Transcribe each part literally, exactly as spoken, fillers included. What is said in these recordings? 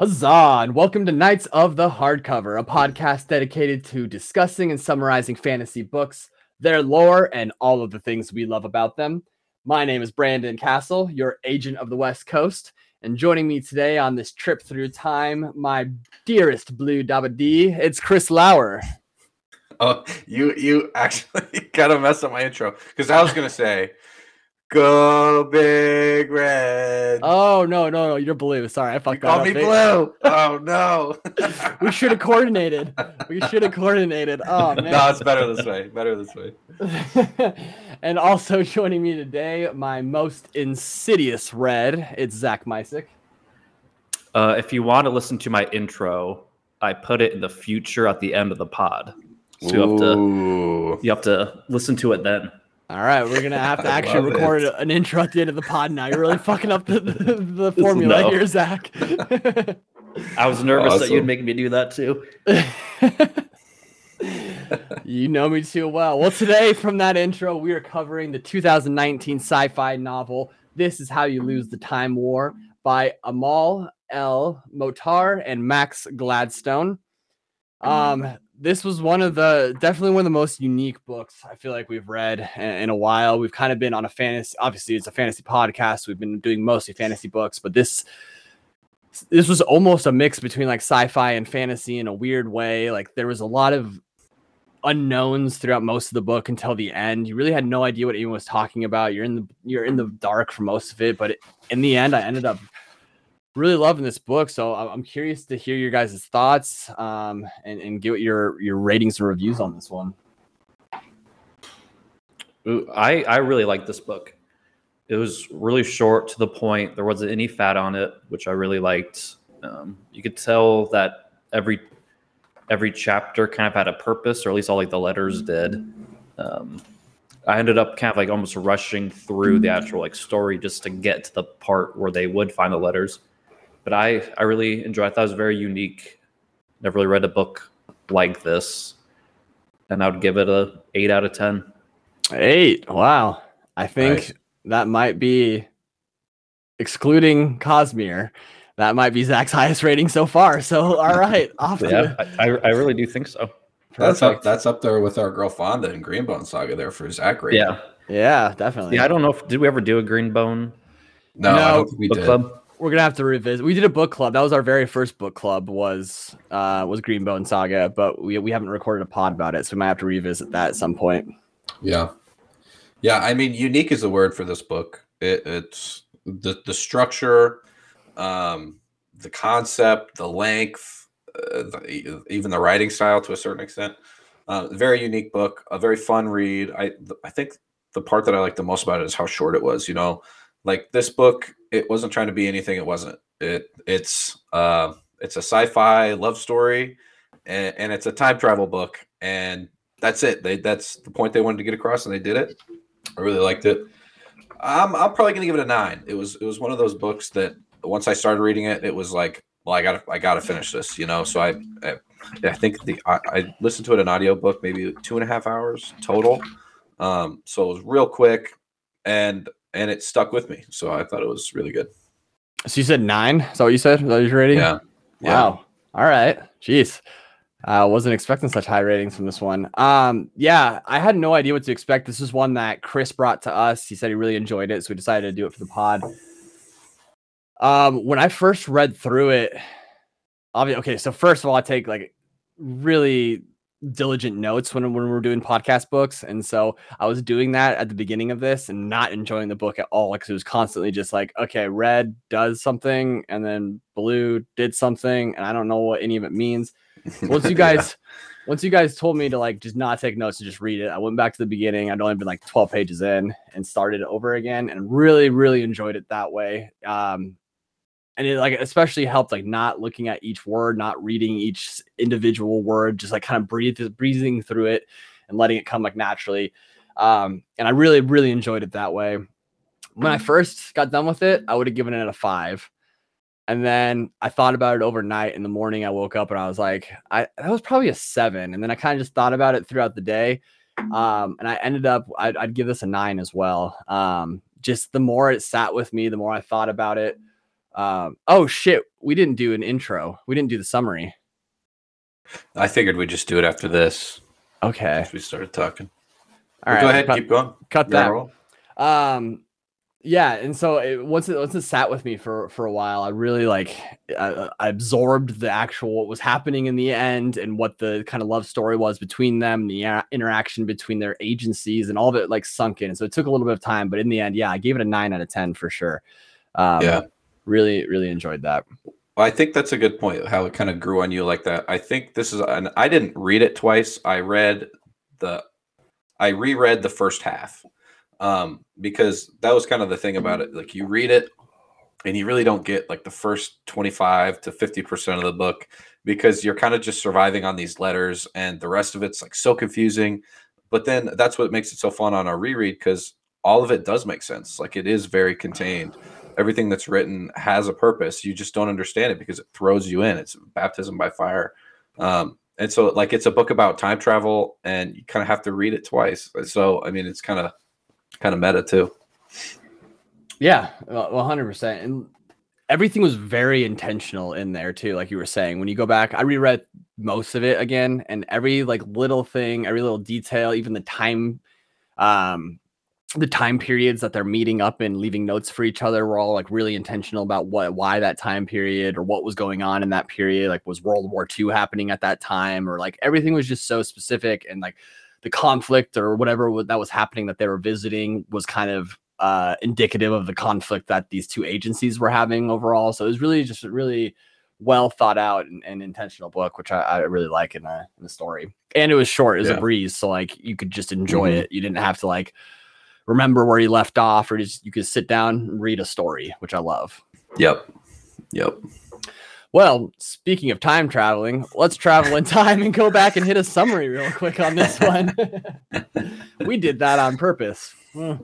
Huzzah, and welcome to Knights of the Hardcover, a podcast dedicated to discussing and summarizing fantasy books, their lore, and all of the things we love about them. My name is Brandon Castle, your agent of the West Coast, and joining me today on this trip through time, my dearest Blue Dabba D, it's Chris Lauer. Oh, you you actually kind of messed up my intro, because I was going to say, Go Big Red. Oh, no, no, no, you're Blue. Sorry, I fucked you that call up. me Blue. Oh, no. We should have coordinated. We should have coordinated. Oh, man. No, it's better this way. Better this way. And also joining me today, my most insidious red, it's Zach Mysick. Uh, if you want to listen to my intro, I put it in the future at the end of the pod. So you have to you have to listen to it then. All right, we're gonna have to actually record it. an intro at the end of the pod now. You're really fucking up the, the, the formula no. here, Zach. I was nervous awesome. that you'd make me do that too. You know me too well. Well, today from that intro, we are covering the two thousand nineteen sci-fi novel "This Is How You Lose the Time War" by Amal El Motar and Max Gladstone. Um, this was one of the definitely one of the most unique books I feel like we've read in, in a while. We've kind of been on a fantasy, obviously it's a fantasy podcast. We've been doing mostly fantasy books, but this this was almost a mix between like sci-fi and fantasy in a weird way. Like there was a lot of unknowns throughout most of the book until the end. You really had no idea what anyone was talking about. You're in the you're in the dark for most of it, but it, in the end, I ended up really loving this book, so I'm curious to hear your guys' thoughts um, and, and give your your ratings and reviews on this one. Ooh, I, I really like this book. It was really short, to the point. There wasn't any fat on it, which I really liked. Um, you could tell that every every chapter kind of had a purpose, or at least all like the letters did. Um, I ended up kind of like almost rushing through the actual like story just to get to the part where they would find the letters. But I, I really enjoyed it. I thought it was very unique. Never really read a book like this. And I would give it a eight out of ten. Eight. Wow. I think Nice. that might be, excluding Cosmere, that might be Zach's highest rating so far. So, all right. Off to Yeah, I, I really do think so. That's up, Perfect. that's up there with our girl Fonda and Greenbone Saga there for Zach rating. Yeah. Yeah, definitely. Yeah, I don't know if, did we ever do a Greenbone No, I No. don't think we book did. club? We're gonna have to revisit. We did a book club. That was our very first book club. Was uh was Greenbone Saga, but we we haven't recorded a pod about it, so we might have to revisit that at some point. Yeah. Yeah, I mean, unique is the word for this book. It, it's the, the structure, um, the concept, the length, uh, the, even the writing style to a certain extent. Uh, very unique book, a very fun read. I I think the part that I like the most about it is how short it was. You know, like this book, it wasn't trying to be anything it wasn't. It it's uh it's a sci-fi love story, and, and it's a time travel book, and that's it. They that's the point they wanted to get across, and they did it. I really liked it. I'm I'm probably gonna give it a nine. It was it was one of those books that once I started reading it, it was like, well, I gotta I gotta finish this, you know. So I I, I think the I, I listened to it an audiobook, maybe two and a half hours total. Um, so it was real quick, and and it stuck with me. So I thought it was really good. So you said nine? Is that what you said? Is that your rating? Yeah. Wow. All right. Jeez. I uh, wasn't expecting such high ratings from this one. Um, yeah, I had no idea what to expect. This is one that Chris brought to us. He said he really enjoyed it, so we decided to do it for the pod. Um, when I first read through it, obviously, okay, so first of all, I take like really diligent notes when, when we're doing podcast books. And so I was doing that at the beginning of this and not enjoying the book at all, because it was constantly just like, okay, red does something and then blue did something, and I don't know what any of it means. So once you guys yeah. once you guys told me to like just not take notes and just read it, I went back to the beginning. I'd only been like twelve pages in and started it over again, and really, really enjoyed it that way. Um, and it like especially helped like not looking at each word, not reading each individual word, just like kind of breathe, breathing through it and letting it come like naturally. Um, and I really, really enjoyed it that way. When I first got done with it, I would have given it a five. And then I thought about it overnight. In the morning, I woke up and I was like, I that was probably a seven. And then I kind of just thought about it throughout the day. Um, and I ended up, I'd, I'd give this a nine as well. Um, just the more it sat with me, the more I thought about it. Um, oh shit. we didn't do an intro. We didn't do the summary. I figured we'd just do it after this. Okay. As we started talking. All Well, right. go ahead. Cut, keep going. cut You're on a that. roll. Um, yeah. And so it, once it, once it sat with me for, for a while, I really like, I, I absorbed the actual, what was happening in the end and what the kind of love story was between them, the uh, interaction between their agencies and all of it like sunk in. So it took a little bit of time, but in the end, yeah, I gave it a nine out of ten for sure. Um, Yeah. Really, really enjoyed that. Well, I think that's a good point, how it kind of grew on you like that. I think this is, and I didn't read it twice. I read the, I reread the first half um, because that was kind of the thing about it. Like you read it and you really don't get like the first twenty-five to fifty percent of the book because you're kind of just surviving on these letters and the rest of it's like so confusing. But then that's what makes it so fun on our reread because all of it does make sense. Like it is very contained. Everything that's written has a purpose. You just don't understand it because it throws you in. It's baptism by fire. Um, and so like, it's a book about time travel and you kind of have to read it twice. So, I mean, it's kind of, kind of meta too. Yeah, one hundred percent. And everything was very intentional in there too. Like you were saying, when you go back, I reread most of it again and every like little thing, every little detail, even the time, um, the time periods that they're meeting up and leaving notes for each other were all like really intentional about what, why that time period or what was going on in that period. Like was World War Two happening at that time or like everything was just so specific and like the conflict or whatever that was happening that they were visiting was kind of uh, indicative of the conflict that these two agencies were having overall. So it was really just a really well thought out and, and intentional book, which I, I really like in the, in the story. And it was short. It was Yeah. a breeze. So like you could just enjoy Mhm. it. You didn't have to like remember where you left off or just you could sit down and read a story, which I love. Yep. Yep. Well, speaking of time traveling, let's travel in time and go back and hit a summary real quick on this one. We did that on purpose. Uh,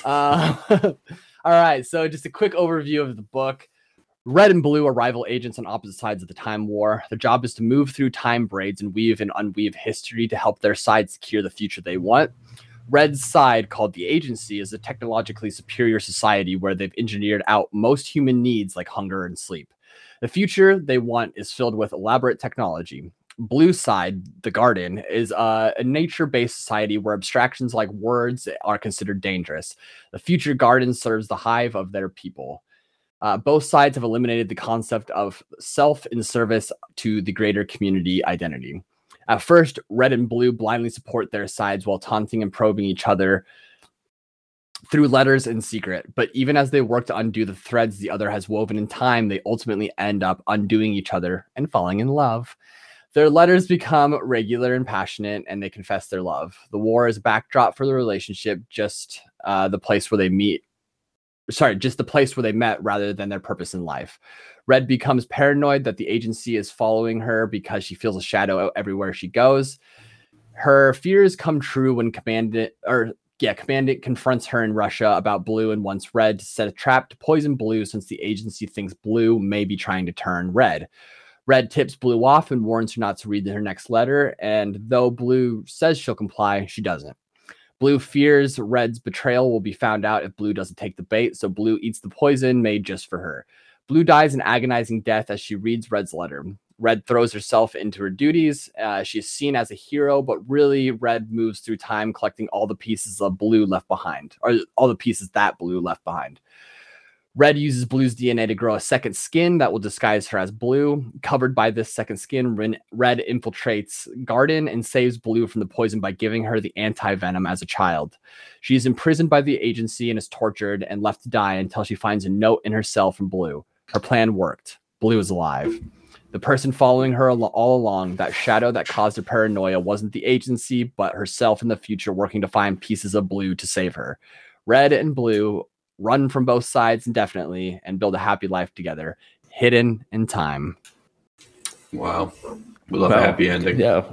all right. So just a quick overview of the book. Red and Blue are rival agents on opposite sides of the time war. Their job is to move through time braids and weave and unweave history to help their side secure the future they want. Red's side, called the Agency, is a technologically superior society where they've engineered out most human needs like hunger and sleep. The future they want is filled with elaborate technology. Blue side, the Garden, is uh, a nature-based society where abstractions like words are considered dangerous. The future Garden serves the hive of their people. Uh, both sides have eliminated the concept of self in service to the greater community identity. At first, Red and Blue blindly support their sides while taunting and probing each other through letters in secret. But even as they work to undo the threads the other has woven in time, they ultimately end up undoing each other and falling in love. Their letters become regular and passionate, and they confess their love. The war is a backdrop for the relationship, just uh, the place where they meet. Sorry, just the place where they met rather than their purpose in life. Red becomes paranoid that the Agency is following her because she feels a shadow everywhere she goes. Her fears come true when Commandant, or yeah, Commandant confronts her in Russia about Blue and wants Red to set a trap to poison Blue since the Agency thinks Blue may be trying to turn Red. Red tips Blue off and warns her not to read her next letter, and though Blue says she'll comply, she doesn't. Blue fears Red's betrayal will be found out if Blue doesn't take the bait, so Blue eats the poison made just for her. Blue dies an agonizing death as she reads Red's letter. Red throws herself into her duties. Uh, she is seen as a hero, but really Red moves through time collecting all the pieces of Blue left behind, or all the pieces that Blue left behind. Red uses Blue's D N A to grow a second skin that will disguise her as Blue. Covered by this second skin, Red infiltrates Garden and saves Blue from the poison by giving her the anti-venom as a child. She is imprisoned by the Agency and is tortured and left to die until she finds a note in her cell from Blue. Her plan worked. Blue is alive. The person following her all along, that shadow that caused her paranoia, wasn't the Agency, but herself in the future working to find pieces of Blue to save her. Red and Blue run from both sides indefinitely and build a happy life together, hidden in time. Wow. We love Wow. a happy ending. Yeah.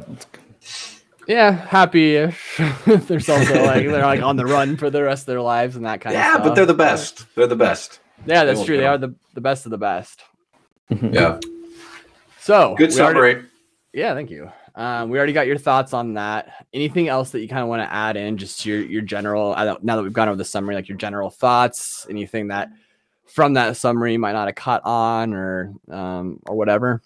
Yeah, happy-ish. There's also like they're like on the run for the rest of their lives and that kind Yeah, of stuff. but they're the best. They're the best. Yeah, that's They true. won't They go. are the, the best of the best. Yeah. So Good we already- summary. Yeah, thank you. Um, we already got your thoughts on that. Anything else that you kind of want to add in? Just your your general. I don't. Now that we've gone over the summary, like your general thoughts. Anything that from that summary might not have caught on or um or whatever?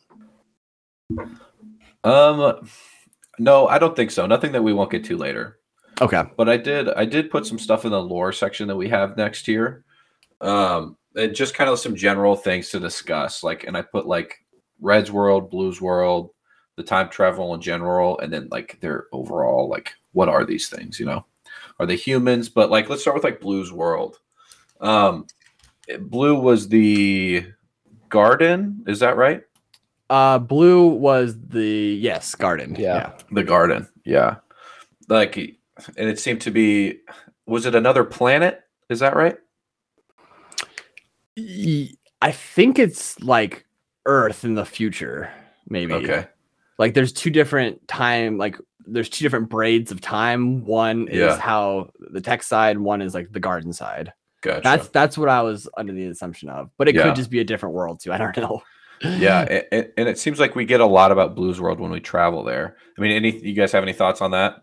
Um, no, I don't think so. Nothing that we won't get to later. Okay. But I did I did put some stuff in the lore section that we have next year. Um, and just kind of some general things to discuss. Like, and I put like Red's world, Blue's world, the time travel in general, and then like their overall, like, what are these things, you know? Are they humans? But like, let's start with like Blue's world. Um, Blue was the garden, is that right? Uh, Blue was the yes garden. Yeah. yeah. The garden, yeah. Like, and it seemed to be, was it another planet? Is that right? I think it's like Earth in the future, maybe. Okay. Like there's two different time, like there's two different braids of time. One is Yeah. how the tech side, one is like the garden side. Gotcha. That's that's what I was under the assumption of, but it Yeah. could just be a different world too. I don't know. Yeah, and, and it seems like we get a lot about Blue's world when we travel there. I mean, any you guys have any thoughts on that?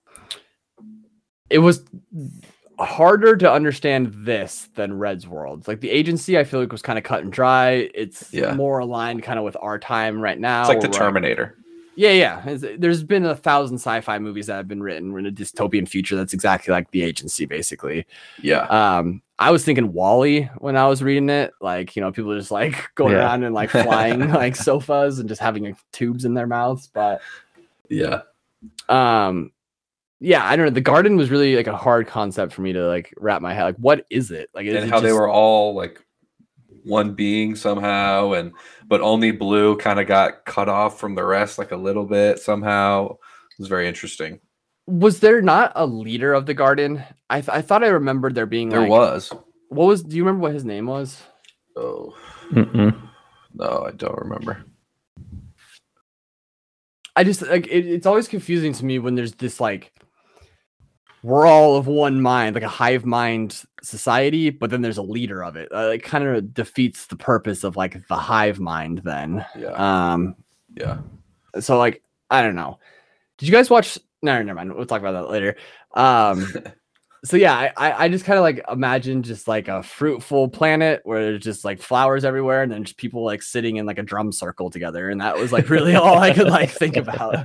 It was harder to understand this than Red's world. Like the agency, I feel like was kind of cut and dry. It's Yeah. more aligned kind of with our time right now. It's like the where- Terminator. Yeah, yeah. It's- There's been a thousand sci-fi movies that have been written in a dystopian future that's exactly like the agency, basically. Yeah, Um, I was thinking Wall-E when I was reading it. Like, you know, people just like going Yeah. around and like flying like sofas and just having like, tubes in their mouths. But yeah, um, yeah, I don't know. The garden was really like a hard concept for me to like wrap my head. Like, what is it? Like, is and it how they just- were all like one being somehow, and but only Blue kind of got cut off from the rest like a little bit somehow. It was very interesting. Was there not a leader of the garden? I th- I thought I remembered there being There like, was. what was? Do you remember what his name was? Oh Mm-mm. no, I don't remember. I just like it, it's always confusing to me when there's this like we're all of one mind, like a hive mind society, but then there's a leader of it. Uh, it kind of defeats the purpose of like the hive mind then. Yeah, Um, yeah. so like I don't know. Did you guys watch? No, never mind. We'll talk about that later. Um, so yeah, I I, I just kind of like imagine just like a fruitful planet where there's just like flowers everywhere, and then just people like sitting in like a drum circle together, and that was like really all I could like think about.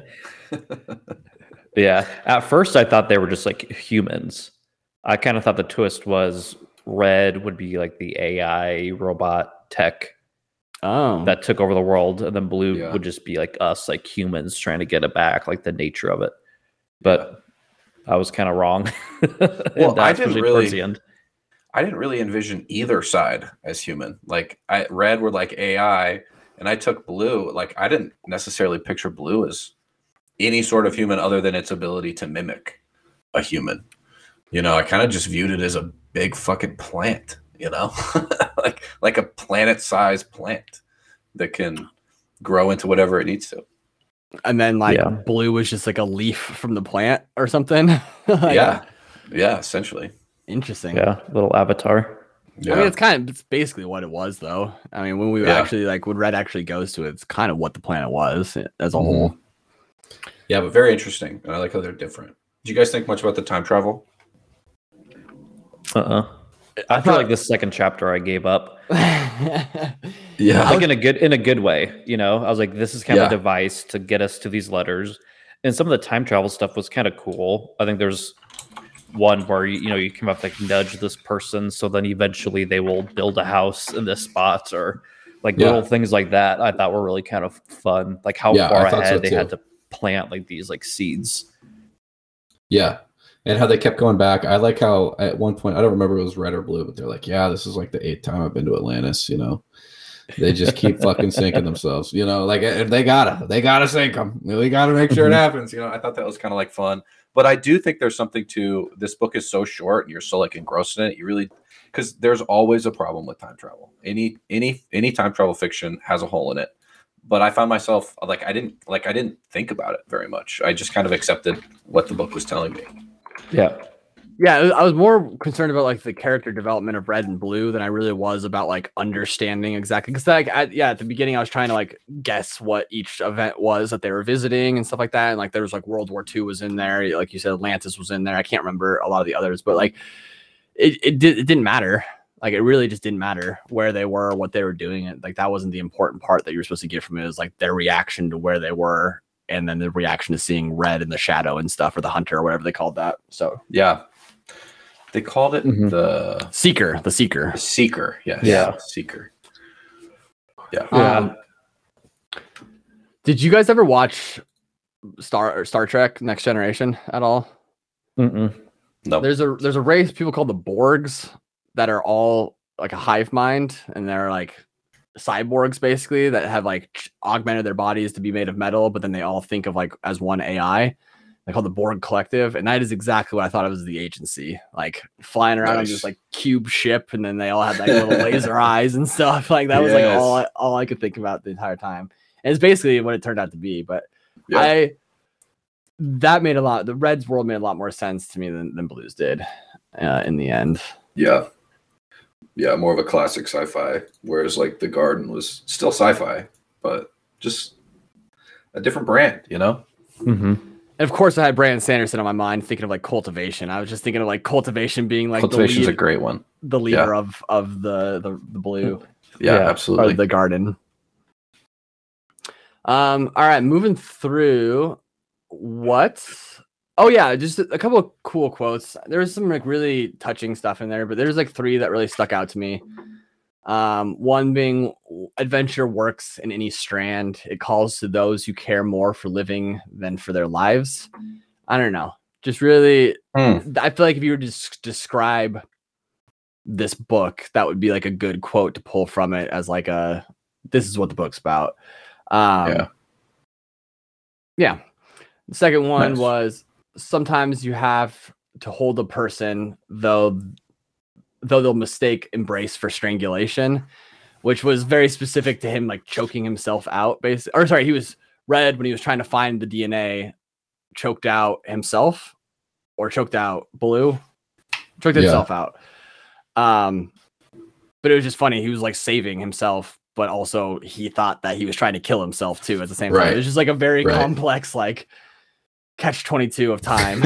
Yeah. At first, I thought they were just like humans. I kind of thought the twist was Red would be like the A I robot tech Oh, that took over the world, and then Blue Yeah. would just be like us, like humans trying to get it back, like the nature of it. But I was kind of wrong. Well, I didn't especially really- towards the end. I didn't really envision either side as human. Like I Red were like A I, and I took Blue. Like I didn't necessarily picture Blue as any sort of human other than its ability to mimic a human. You know, I kind of just viewed it as a big fucking plant, you know? like like a planet-sized plant that can grow into whatever it needs to. and then like Yeah. blue was just like a leaf from the plant or something. Like, Yeah. Yeah, essentially. interesting. Yeah, little avatar. Yeah. I mean, it's kind of it's basically what it was, though. I mean, when we Yeah. actually like when Red actually goes to it, it's kind of what the planet was as a Mhm. whole. yeah, but very interesting. And I like how they're different. Did you guys think much about the time travel? Uh-uh. I feel like the second chapter I gave up. Yeah. Like in a good in a good way, you know. I was like, this is kind of Yeah. a device to get us to these letters. And some of the time travel stuff was kind of cool. I think there's one where you, you know you come up like nudge this person, so then eventually they will build a house in this spot, or like Yeah. little things like that. I thought were really kind of fun. Like how Yeah, I far thought so ahead they had too. to plant like these like seeds. Yeah. And how they kept going back. I like how at one point, I don't remember if it was red or blue, but they're like, yeah, this is like the eighth time I've been to Atlantis, you know. They just keep fucking sinking themselves, you know, like eh, they gotta, they gotta sink them. We gotta make sure it happens. You know, I thought that was kind of like fun. But I do think there's something to this book is so short and you're so like engrossed in it. You really because there's always a problem with time travel. Any any any time travel fiction has a hole in it. But I found myself like I didn't like I didn't think about it very much. I just kind of accepted what the book was telling me. Yeah. Yeah, I was more concerned about like the character development of Red and Blue than I really was about like understanding exactly because like at, yeah at the beginning I was trying to like guess what each event was that they were visiting and stuff like that, and like there was like World War Two was in there, like you said Atlantis was in there. I can't remember a lot of the others, but like it it, did, it didn't matter. Like it really just didn't matter where they were, what they were doing. It like that wasn't the important part that you were supposed to get from it. It was like their reaction to where they were, and then the reaction to seeing Red in the shadow and stuff, or the Hunter, or whatever they called that. So yeah, they called it Mhm. the Seeker, the Seeker. Seeker. Yes. Yeah. Seeker. Yeah. Yeah. Um, did you guys ever watch Star or Star Trek Next Generation at all? Mm-mm. No. There's a there's a race of people called the Borgs that are all like a hive mind, and they're like cyborgs basically that have like ch- augmented their bodies to be made of metal, but then they all think of like as one A I. They call the Borg Collective, and that is exactly what I thought it was, the agency, like flying around on Nice. this like cube ship, and then they all had like little laser eyes and stuff. Like that was like Yes. all I, all I could think about the entire time. And it's basically what it turned out to be. But Yeah. I that made a lot. The Reds world made a lot more sense to me than, than Blues did uh, in the end. Yeah. Yeah, more of a classic sci-fi, whereas like The Garden was still sci-fi, but just a different brand, you know? Mm-hmm. And of course, I had Brandon Sanderson on my mind, thinking of like Cultivation. I was just thinking of like Cultivation being like Cultivation's the, a lead, great one. the leader of of the the, the Blue Yeah, Yeah. absolutely. or the Garden. Um. All right, moving through. What? Oh yeah, just a couple of cool quotes. There was some like really touching stuff in there, but there's like three that really stuck out to me. Um, one being adventure works in any strand. It calls to those who care more for living than for their lives. I don't know. Just really, Hmm. I feel like if you were to s- describe this book, that would be like a good quote to pull from it as like a, this is what the book's about. Um, Yeah. Yeah. The second one Nice. was sometimes you have to hold a person, though though they'll mistake embrace for strangulation, which was very specific to him, like choking himself out, basically. Or sorry, he was Red when he was trying to find the D N A, choked out himself, or choked out Blue, choked Yeah. himself out. Um, but it was just funny. He was like saving himself, but also he thought that he was trying to kill himself too at the same time. Right. It was just like a very Right. complex, like catch twenty-two of time.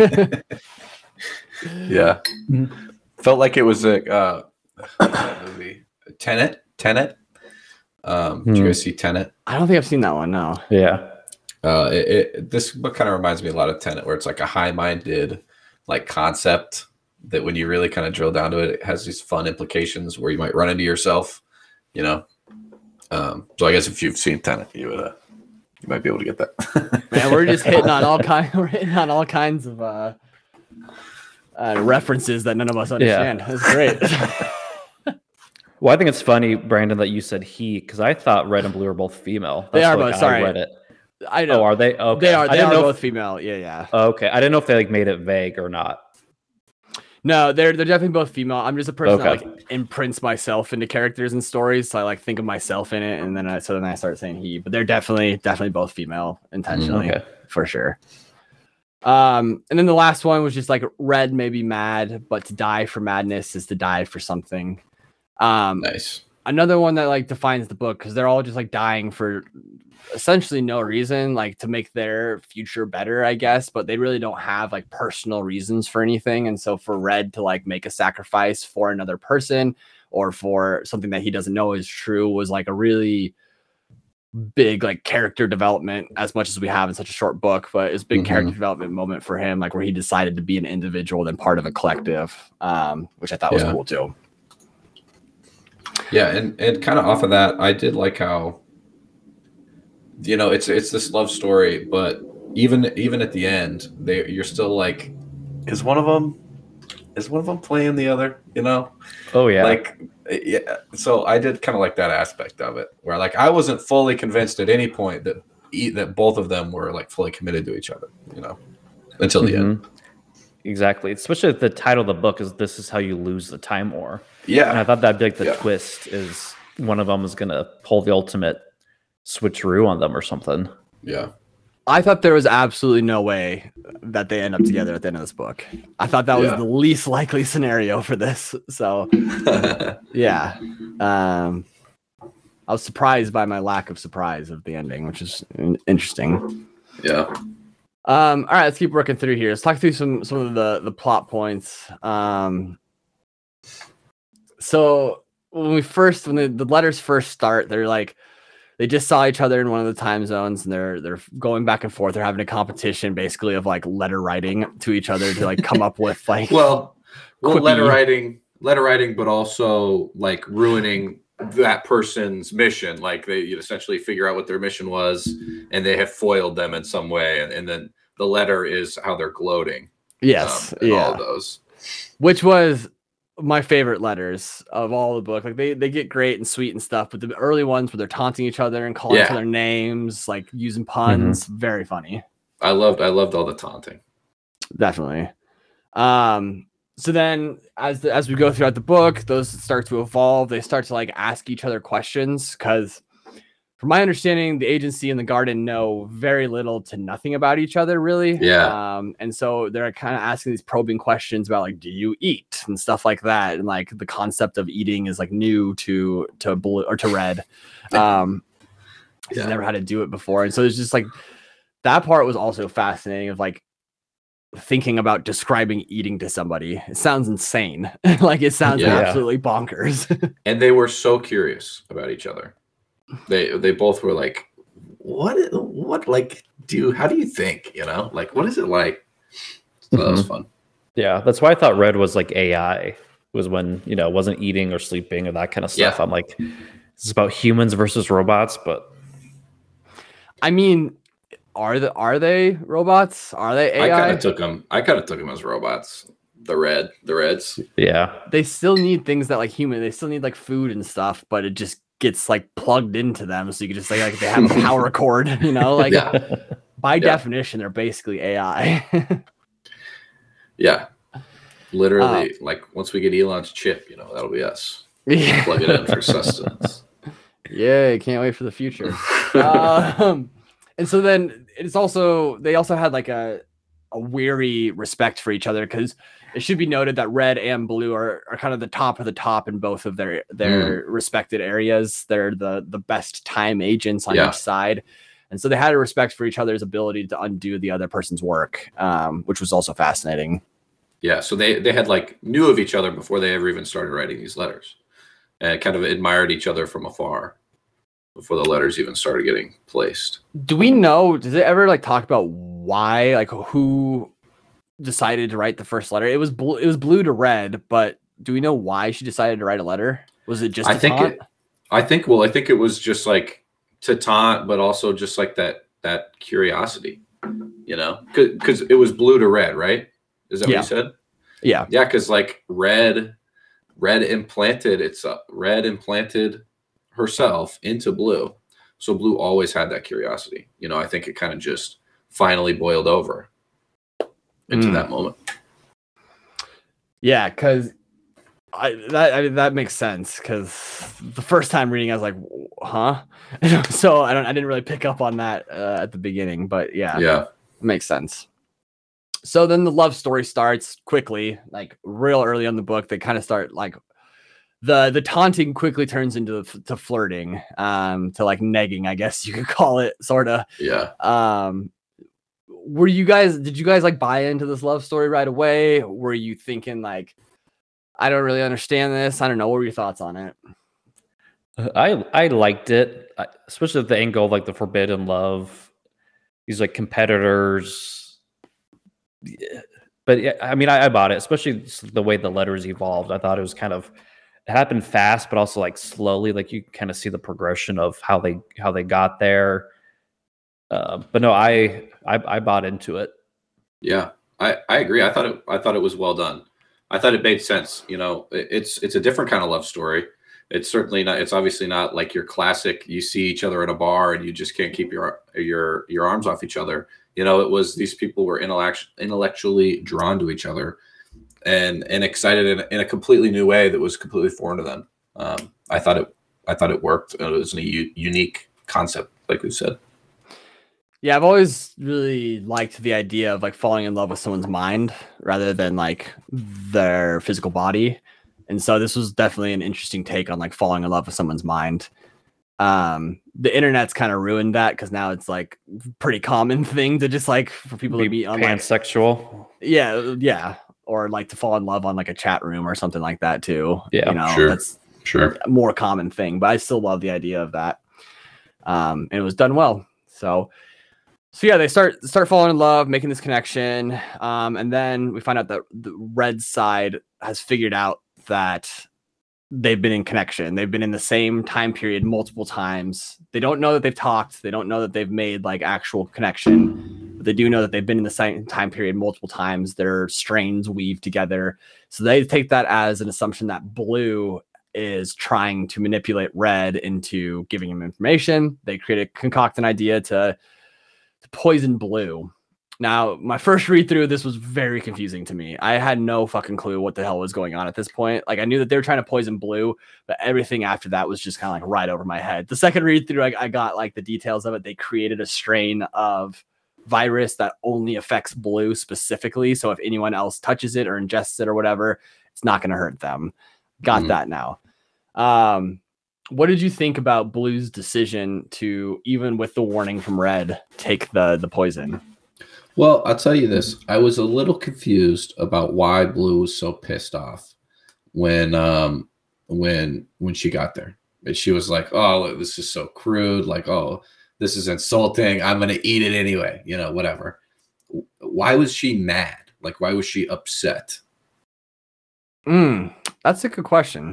Yeah. Mhm. Felt like it was a uh, that movie Tenet. Tenet. Um, Did you Hmm. guys see Tenet? I don't think I've seen that one. No. Yeah. Uh, it, it, this book kind of reminds me a lot of Tenet, where it's like a high-minded, like concept that when you really kind of drill down to it, it has these fun implications where you might run into yourself, you know. Um, so I guess if you've seen Tenet, you would, uh, you might be able to get that. Man, we're just hitting on all kind. We're hitting on all kinds of uh, uh, references that none of us understand. That's great. Well, I think it's funny, Brandon, that you said he, because I thought Red and Blue are both female. They are like both, how I sorry. read it. I know. Oh, are they? Okay. They are. I They didn't are know both if- female. Yeah, yeah. oh, okay. I didn't know if they like made it vague or not. No, they're they're definitely both female. I'm just a person that Okay. like imprints myself into characters and stories, so I like think of myself in it, and then I, so then I start saying he. But they're definitely definitely both female intentionally, Okay. for sure. Um, and then the last one was just like Red may be mad, but to die for madness is to die for something. Um, Nice. another one that like defines the book because they're all just like dying for essentially no reason, like to make their future better, I guess, but they really don't have like personal reasons for anything. And so for Red to like make a sacrifice for another person or for something that he doesn't know is true was like a really big like character development, as much as we have in such a short book, but it's a big Mhm. character development moment for him, like where he decided to be an individual than part of a collective, um, which I thought was Yeah. cool too. Yeah, and and kind of off of that, I did like how, you know, it's it's this love story, but even even at the end, they you're still like, is one of them, is one of them playing the other? You know, Oh yeah. like, yeah. So I did kind of like that aspect of it, where like I wasn't fully convinced at any point that e- that both of them were like fully committed to each other. You know, until the end. Mhm. Exactly. Especially if the title of the book is "This is how you lose the Time War." And I Yeah, thought that'd be like the Yeah. twist is one of them is gonna pull the ultimate switcheroo on them or something. yeah, I thought there was absolutely no way that they end up together at the end of this book. I thought that was Yeah. the least likely scenario for this. So yeah, um, I was surprised by my lack of surprise of the ending, which is in- interesting. yeah. Um, all right, let's keep working through here. Let's talk through some some of the the plot points. Um, so when we first when the, the letters first start, they're like they just saw each other in one of the time zones, and they're they're going back and forth. They're having a competition basically of like letter writing to each other to like come up with like well, well quippy- letter writing, letter writing, but also like ruining that person's mission. Like they you essentially figure out what their mission was, and they have foiled them in some way, and, and then the letter is how they're gloating. Yes, um, yeah, all of those, which was my favorite letters of all the book. Like they they get great and sweet and stuff, but the early ones where they're taunting each other and calling Yeah. each other names, like using puns, very funny. I loved. I loved all the taunting. Definitely. Um, so then as the, as we go throughout the book, those start to evolve. They start to like ask each other questions because from my understanding, the agency and the garden know very little to nothing about each other, really. Yeah. Um, and so they're kind of asking these probing questions about like, do you eat and stuff like that, and like the concept of eating is like new to to blue or to red. Um, Yeah. he's never had to do it before, and so it's just like that part was also fascinating of like thinking about describing eating to somebody. It sounds insane. Like it sounds Yeah. absolutely bonkers. And they were so curious about each other. They they both were like, what what like do you, how do you think, you know, like what is it like? So that was fun. Yeah, that's why I thought red was like A I, was when, you know, wasn't eating or sleeping or that kind of stuff. Yeah. I'm like, this is about humans versus robots, but I mean, are the are they robots? Are they I A I? kind of took them. I kind of took them as robots. The red, the reds. yeah. They still need things that like human. They still need like food and stuff, but it just gets like plugged into them, so you can just say like they have a power cord. You know, like Yeah, by Yeah. definition, they're basically A I. yeah. Literally, Uh, like once we get Elon's chip, you know, that'll be us. Yeah. Plug it in for sustenance. Yay, can't wait for the future. um, and so then it's also they also had like a a weary respect for each other, because it should be noted that red and blue are, are kind of the top of the top in both of their their respected areas. They're the the best time agents on Yeah. each side, and so they had a respect for each other's ability to undo the other person's work, um, which was also fascinating. Yeah, so they they had like knew of each other before they ever even started writing these letters, and kind of admired each other from afar before the letters even started getting placed. Do we know? Does it ever like talk about why, like who decided to write the first letter? It was blue. It was blue to red, but do we know why she decided to write a letter? Was it just? I to think taunt? it, I think well, I think it was just like to taunt, but also just like that that curiosity, you know, because it was blue to red, right? Is that Yeah. what you said? Yeah. Yeah, because like red, red implanted it's uh, red implanted herself into blue, so blue always had that curiosity. You know, I think it kind of just finally boiled over into Mm. that moment. Yeah, because I that I mean, that makes sense. Because the first time reading, I was like, "Huh?" So I don't. I didn't really pick up on that uh, at the beginning, but yeah, Yeah, it makes sense. So then the love story starts quickly, like real early on in the book. They kind of start like the the taunting quickly turns into to flirting, um, to like negging, I guess you could call it, sort of. yeah. Um, were you guys? Did you guys like buy into this love story right away? Were you thinking like, I don't really understand this. I don't know. What were your thoughts on it? I I liked it, I- especially at the angle of like the forbidden love. These like competitors. Yeah. But yeah, I mean, I, I bought it, especially s- the way the letters evolved. I thought it was kind of it happened fast, but also like slowly. Like you kind of see the progression of how they how they got there. Uh, but no, I, I I bought into it. Yeah, I, I agree. I thought it I thought it was well done. I thought it made sense. You know, it, it's it's a different kind of love story. It's certainly not. It's obviously not like your classic. You see each other at a bar and you just can't keep your your your arms off each other. You know, it was these people were intellect, intellectually drawn to each other, and and excited in, in a completely new way that was completely foreign to them. Um, I thought it I thought it worked. It was a u- unique concept, like we said. Yeah, I've always really liked the idea of like falling in love with someone's mind rather than like their physical body. And so this was definitely an interesting take on like falling in love with someone's mind. Um, the internet's kind of ruined that because now it's like pretty common thing to just like for people to Be meet on like, pansexual. yeah, yeah, or like to fall in love on like a chat room or something like that too. Yeah, you know, sure. that's Sure. a more common thing, but I still love the idea of that. Um, and it was done well. So, so yeah, they start start falling in love, making this connection, um, and then we find out that the Red side has figured out that they've been in connection. They've been in the same time period multiple times. They don't know that they've talked. They don't know that they've made like actual connection, but they do know that they've been in the same time period multiple times. Their strains weave together. So they take that as an assumption that Blue is trying to manipulate Red into giving him information. They create a concoct an idea to, to poison Blue. Now, my first read through this was very confusing to me. I had no fucking clue what the hell was going on at this point. Like, I knew that they were trying to poison Blue, but everything after that was just kind of like right over my head. The second read through, I, I got like the details of it. They created a strain of virus that only affects Blue specifically. So if anyone else touches it or ingests it or whatever, it's not going to hurt them. Got mm-hmm. that now. Um, what did you think about Blue's decision to, even with the warning from Red, take the the poison? Well, I'll tell you this. I was a little confused about why Blue was so pissed off when um when when she got there. And she was like, "Oh, this is so crude. Like, oh, this is insulting. I'm going to eat it anyway." You know, whatever. Why was she mad? Like, why was she upset? Mm, that's a good question.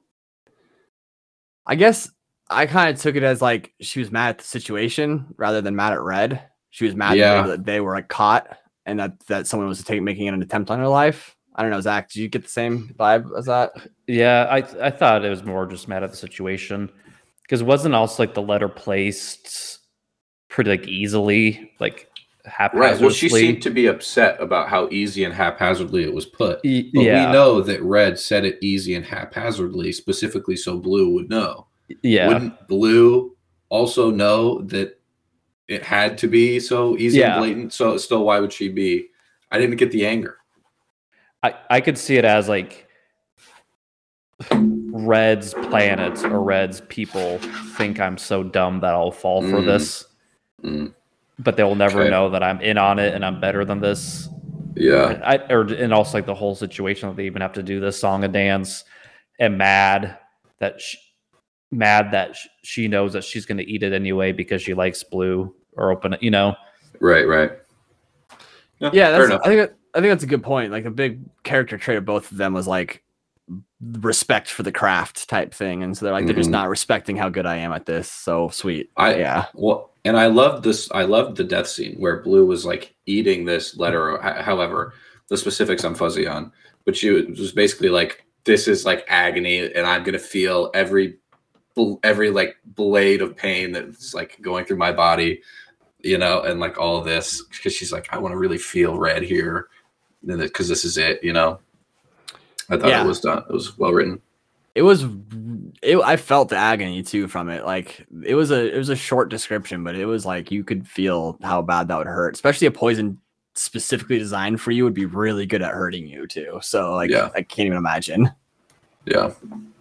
I guess I kind of took it as like she was mad at the situation rather than mad at Red. She was mad yeah. that they, they were like caught and that, that someone was take, making an attempt on her life. I don't know, Zach, did you get the same vibe as that? Yeah, I I thought it was more just mad at the situation because it wasn't also like the letter placed pretty like easily, like haphazardly. Right. Well, she seemed to be upset about how easy and haphazardly it was put. Y- but yeah. we know that Red said it easy and haphazardly, specifically so Blue would know. Yeah. Wouldn't Blue also know that it had to be so easy yeah. and blatant? So still, why would she be? I didn't get the anger. I, I could see it as like Red's planet or Red's people think I'm so dumb that I'll fall for Mm. this. Mm. But they'll never Okay. know that I'm in on it and I'm better than this. Yeah. I, or and also like the whole situation that they even have to do this song and dance, and mad that she, mad that sh- she knows that she's going to eat it anyway because she likes Blue or open it, you know. Right. Right. No, Yeah, fair that's, enough. I think that- I think that's a good point. Like, a big character trait of both of them was like respect for the craft type thing, and so they're like they're just Mhm. not respecting how good I am at this. So sweet. I yeah. Well, and I loved this. I loved the death scene where Blue was like eating this letter. Or, h- however, the specifics I'm fuzzy on, but she was was basically like, "This is like agony, and I'm gonna feel every bl- every like blade of pain that's like going through my body, you know, and like all of this because she's like, I want to really feel Red here, because this is it, you know." I thought Yeah. it was done. It was well written. It was. It, I felt the agony too from it. Like, it was a it was a short description, but it was like you could feel how bad that would hurt. Especially a poison specifically designed for you would be really good at hurting you too. So like, Yeah. I can't even imagine. Yeah.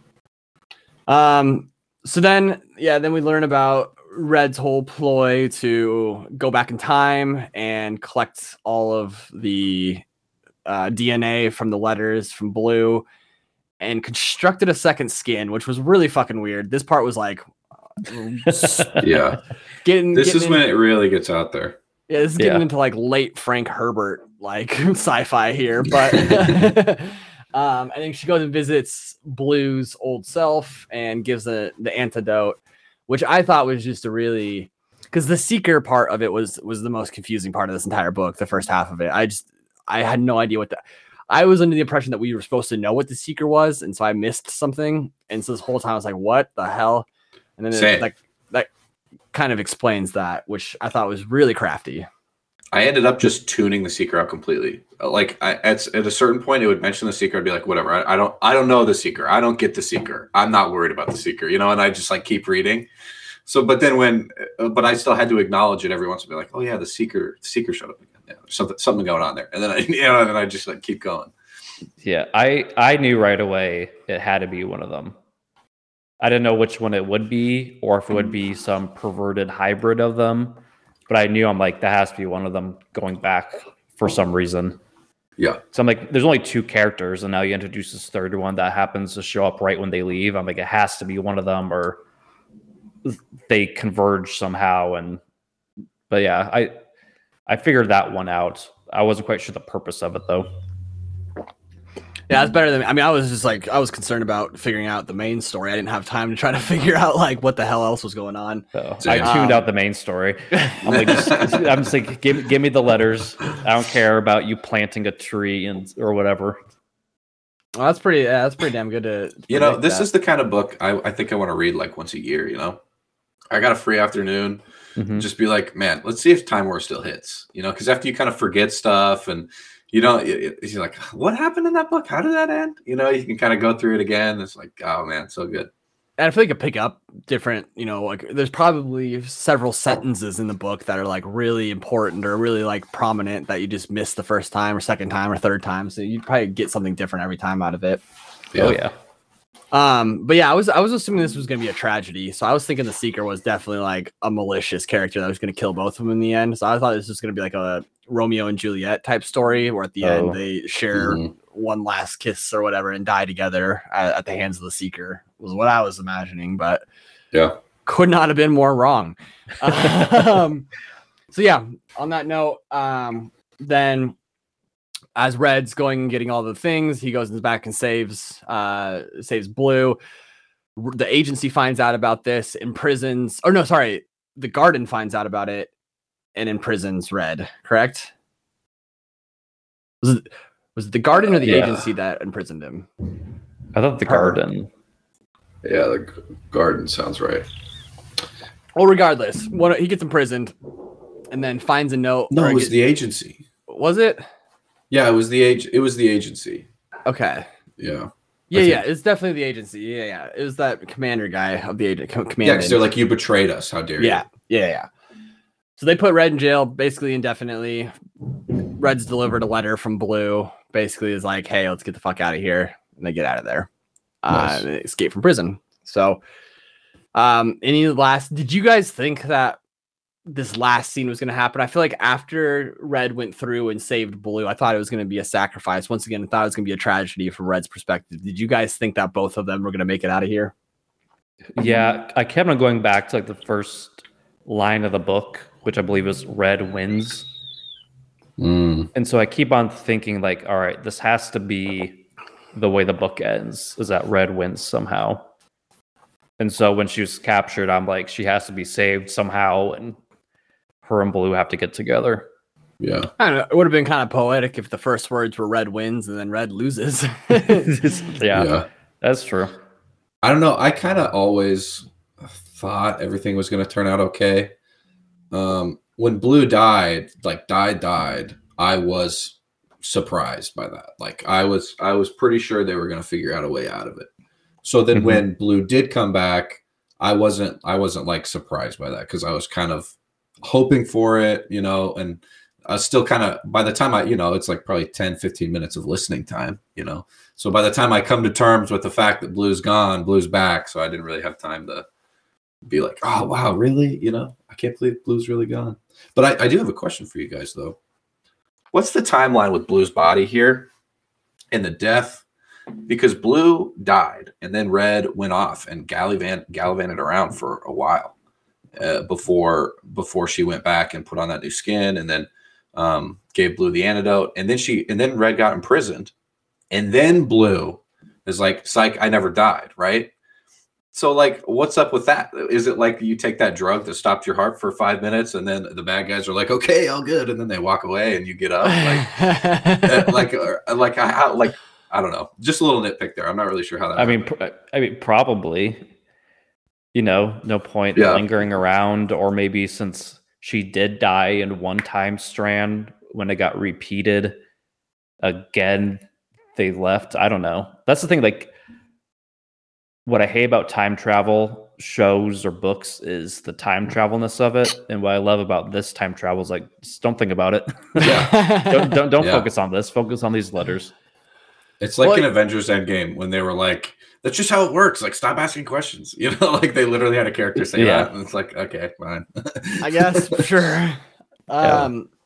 Um. So then, yeah, then we learn about Red's whole ploy to go back in time and collect all of the uh, D N A from the letters from Blue and constructed a second skin, which was really fucking weird. This part was like, Yeah. getting This getting is in- when it really gets out there. yeah, this is getting Yeah. into like late Frank Herbert like sci-fi here, but um, I think she goes and visits Blue's old self and gives the the antidote, which I thought was just a really, because the seeker part of it was was the most confusing part of this entire book. The first half of it, I just I had no idea what the. I was under the impression that we were supposed to know what the seeker was, and so I missed something. And so this whole time I was like, "What the hell?" And then Same. it, like that kind of explains that, which I thought was really crafty. I ended up just tuning the seeker out completely. Like I, at at a certain point, it would mention the seeker. I'd be like, whatever. I, I don't I don't know the seeker. I don't get the seeker. I'm not worried about the seeker, you know. And I just like keep reading. So, but then when, uh, but I still had to acknowledge it every once in a while. Like, oh yeah, the seeker the seeker showed up again. Yeah, there's something something going on there. And then I, you know, and then I just like keep going. Yeah, I I knew right away it had to be one of them. I didn't know which one it would be, or if it would be some perverted hybrid of them. But I knew I'm like that has to be one of them going back for some reason. Yeah. So I'm like, there's only two characters, and now you introduce this third one that happens to show up right when they leave. I'm like, it has to be one of them, or they converge somehow. And but yeah, I I figured that one out. I wasn't quite sure the purpose of it though. Yeah, that's better than I mean, I was just like I was concerned about figuring out the main story. I didn't have time to try to figure out like what the hell else was going on. So Same. I tuned Um, out the main story. I'm like, just, I'm just like, give give me the letters. I don't care about you planting a tree and or whatever. Well, that's pretty. Yeah, that's pretty damn good to. You know, predict this that. is the kind of book I, I think I want to read like once a year. You know, I got a free afternoon. Mhm. Just be like, man, let's see if Time War still hits. You know, because after you kind of forget stuff and you know, it, it, you're like, what happened in that book? How did that end? You know, you can kind of go through it again. It's like, oh man, so good. And I feel like you pick up different, you know, like there's probably several sentences in the book that are like really important or really like prominent that you just missed the first time or second time or third time. So you probably get something different every time out of it. Oh yeah. Um, but yeah, I was I was assuming this was gonna be a tragedy. So I was thinking the Seeker was definitely like a malicious character that was gonna kill both of them in the end. So I thought this was gonna be like a Romeo and Juliet type story where at the Oh. end they share Mhm. one last kiss or whatever and die together at, at the hands of the Seeker was what I was imagining, but Yeah. could not have been more wrong. um, so yeah, on that note, um, then as Red's going and getting all the things, he goes in the back and saves uh, saves Blue. R- The agency finds out about this, imprisons, or no, sorry, the Garden finds out about it and imprisons Red, correct? Was it, was it the Garden or the Yeah. agency that imprisoned him? I thought the Her. garden. Yeah, the g- garden sounds right. Well, regardless, one, he gets imprisoned and then finds a note. No, or it was get- the agency. was it? Yeah, it was the age. It was the agency. Okay. Yeah. Yeah, I yeah, think- it's definitely the agency. Yeah, yeah. It was that commander guy of the agent. Com- Yeah, commander. because they're like, you betrayed us. How dare yeah, yeah, yeah. So they put Red in jail basically indefinitely. Red's delivered a letter from Blue. Basically, is like, hey, let's get the fuck out of here, and they get out of there. Uh, Nice. they escape from prison. So, um, any last? Did you guys think that this last scene was going to happen? I feel like after Red went through and saved Blue, I thought it was going to be a sacrifice. Once again, I thought it was going to be a tragedy from Red's perspective. Did you guys think that both of them were going to make it out of here? Yeah, I kept on going back to like the first line of the book, which I believe is Red wins. you? Mm. And so I keep on thinking like, all right, this has to be the way the book ends, is that Red wins somehow. And so when she was captured, I'm like, she has to be saved somehow, and her and Blue have to get together. Yeah. I don't know. It would have been kind of poetic if the first words were Red wins and then Red loses. yeah, Yeah. that's true. I don't know. I kind of always thought everything was going to turn out okay. Um, when Blue died, like died, died, I was surprised by that. Like I was, I was pretty sure they were going to figure out a way out of it. So then Mhm. when Blue did come back, I wasn't, I wasn't like surprised by that because I was kind of hoping for it, you know, and I was still kind of, by the time I, you know, it's like probably ten, fifteen minutes of listening time, you know? So by the time I come to terms with the fact that Blue's gone, Blue's back. So I didn't really have time to be like, oh, wow, really? You know, I can't believe Blue's really gone. But I, I do have a question for you guys, though. What's the timeline with Blue's body here and the death? Because Blue died and then Red went off and gallivan- gallivanted around for a while uh, before before she went back and put on that new skin and then um, gave Blue the antidote. And then she and then Red got imprisoned. And then Blue is like, psych, I never died, right? So, like, what's up with that? Is it like you take that drug that stopped your heart for five minutes and then the bad guys are like, okay, all good. And then they walk away and you get up? Like, uh, like, uh, like, how, like, I don't know. Just a little nitpick there. I'm not really sure how that I mean, happened. pr- I mean, probably. You know, no point Yeah. lingering around, or maybe since she did die in one time strand, when it got repeated again, they left. I don't know. That's the thing. Like, what I hate about time travel shows or books is the time travelness of it, and what I love about this time travel is like, just don't think about it. Yeah. don't don't, don't Yeah. focus on this. Focus on these letters. It's like Well, in Avengers Endgame when they were like, that's just how it works. Like, stop asking questions. You know, like they literally had a character say Yeah. that. And it's like, okay, fine. I guess, sure. Um,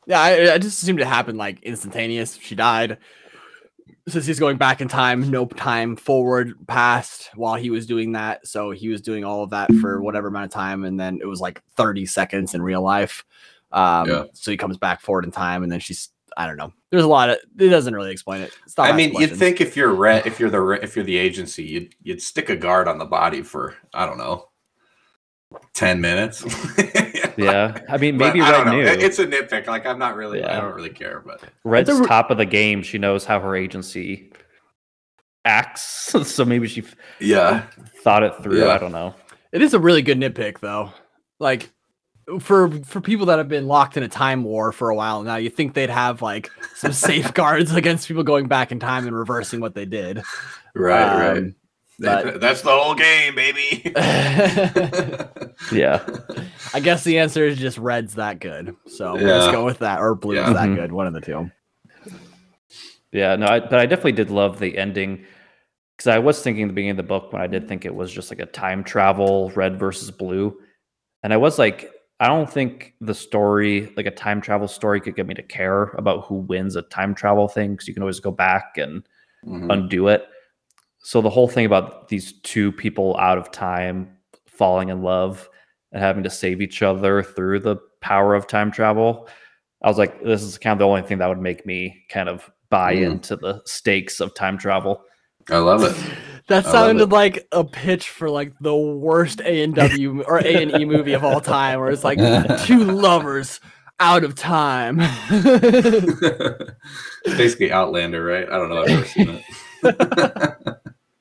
Yeah, I, I just assumed it happened like instantaneous. She died. Since he's going back in time, no time forward past while he was doing that. So he was doing all of that for whatever amount of time. And then it was like thirty seconds in real life. Um, Yeah. So he comes back forward in time and then she's, I don't know. There's a lot of, it doesn't really explain it. Stop I asking mean, you'd questions. think if you're re- if you're the re- if you're the agency, you'd you'd stick a guard on the body for I don't know, ten minutes. Yeah, I mean, But maybe I don't Red know. knew. It- It's a nitpick. Like I'm not really. I Yeah. don't really care. But Red's It's a- top of the game. She knows how her agency acts, so maybe she f- yeah, thought it through. Yeah. I don't know. It is a really good nitpick though. Like for for people that have been locked in a time war for a while now, you think they'd have like some safeguards against people going back in time and reversing what they did. right, right. Um, That- but- that's the whole game, baby. Yeah, I guess the answer is just red's that good. So we'll Yeah. just go with that. Or blue Yeah. is that Mhm. good. One of the two. yeah. No, I, but I definitely did love the ending because I was thinking at the beginning of the book when I did think it was just like a time travel, Red versus Blue, and I was like, I don't think the story, like a time travel story, could get me to care about who wins a time travel thing because you can always go back and Mhm. undo it. So the whole thing about these two people out of time falling in love and having to save each other through the power of time travel, I was like, this is kind of the only thing that would make me kind of buy Mm. into the stakes of time travel. I love it. That I love sounded it. like a pitch for like the worst A and W or A and E movie of all time, where it's like two lovers out of time. It's basically Outlander, right? I don't know. I've never seen it.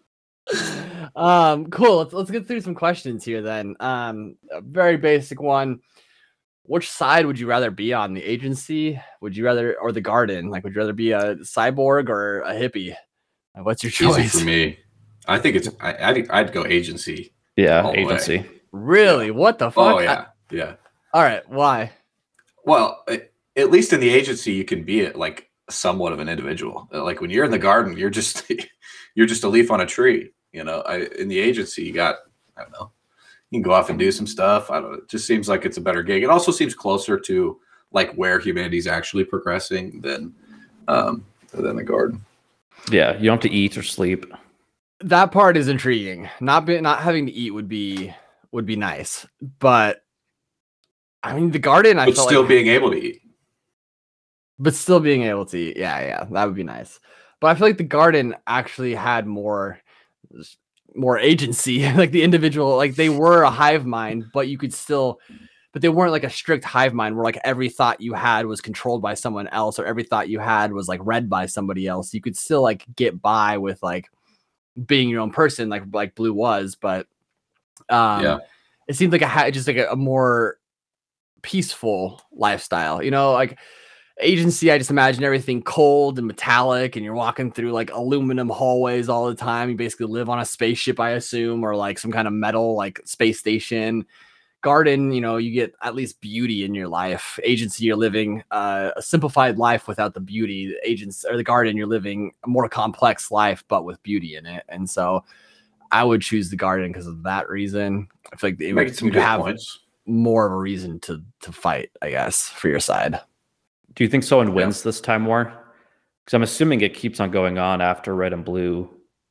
um, cool. Let's let's get through some questions here then. Um, a very basic one. Which side would you rather be on? The agency? Would you rather, or the garden? Like, would you rather be a cyborg or a hippie? Like, what's your Easy choice? for me. I think it's. I, I think I'd go agency. Yeah, All the way. agency. Really? What the fuck? Oh I- yeah, yeah. all right. Why? Well, a- at least in the agency, you can be it like somewhat of an individual. Uh, Like when you're in the garden, you're just you're just a leaf on a tree. You know, I, in the agency, you got I don't know. You can go off and do some stuff. I don't know. It just seems like it's a better gig. It also seems closer to like where humanity's actually progressing than um, than the garden. Yeah, you don't have to eat or sleep. That part is intriguing. Not be, not having to eat would be would be nice, but I mean the garden. I But felt still like, being able to eat. but still being able to eat. Yeah, yeah, that would be nice. But I feel like the garden actually had more more agency. Like the individual, like they were a hive mind, but you could still, but they weren't like a strict hive mind where like every thought you had was controlled by someone else, or every thought you had was like read by somebody else. You could still like get by with like being your own person, like like Blue was, but um, Yeah. it seemed like a ha- just like a, a more peaceful lifestyle. You know, like agency, I just imagine everything cold and metallic, and you're walking through like aluminum hallways all the time. You basically live on a spaceship, I assume, or like some kind of metal like space station. Garden, you know, you get at least beauty in your life. Agency, you're living uh, a simplified life without the beauty. The agents or the garden, you're living a more complex life, but with beauty in it. And so I would choose the garden because of that reason. I feel like it Making would, some you'd good have points. more of a reason to to fight, I guess, for your side. Do you think someone wins this time war? Because I'm assuming it keeps on going on after Red and Blue